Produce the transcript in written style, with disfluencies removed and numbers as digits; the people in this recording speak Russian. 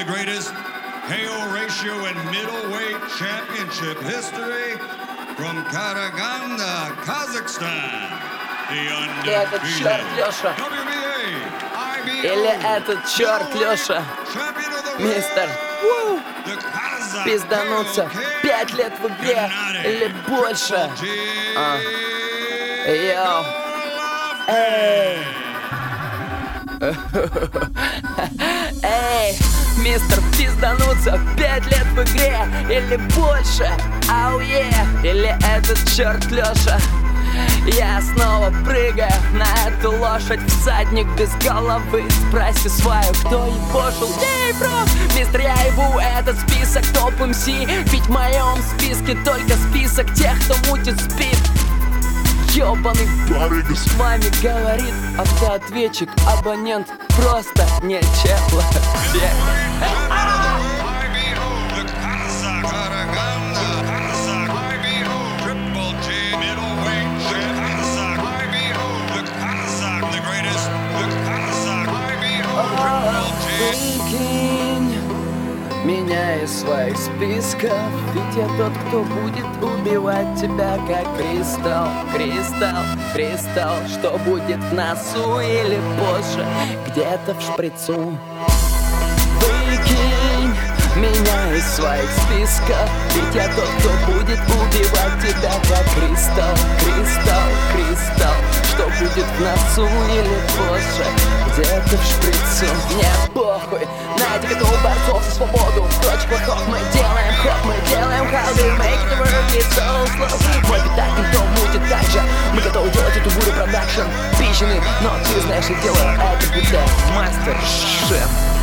the greatest KO ratio in middleweight championship history from Karaganda, Kazakhstan. The Этот черт Леша. Или этот черт Леша. Мистер пиздануться 5 лет в игре или больше. Йоу. Эй. Эй, мистер пиздануться 5 лет в игре или больше. Ау или этот черт Леша. Я снова прыгаю на эту лошадь. Всадник без головы. Спроси свою, кто ебошил. Эй, бро, мистер, я ебу этот список топ МС. Ведь в моем списке только список тех, кто мутит спид. Ёбаный барыга с вами говорит автоответчик. Абонент просто не человек. Прикинь меня из своих списков, ведь я тот, кто будет убивать тебя как кристалл. Кристалл, кристалл, что будет в носу или позже, где-то в шприцу. Выкинь меня из своих списков, ведь я тот, кто будет убивать тебя как кристалл. Кристалл, кристалл, что будет в носу или позже, где-то в шприцу. Мне похуй на этих борцов за свободу. Против плохов мы делаем how do you make the world get so slow. Мой питак никто мутит так же. Мы готовы делать эту бурю продакшн. Пищеный, но ты знаешь, я делаю это, будто мастер-шеф.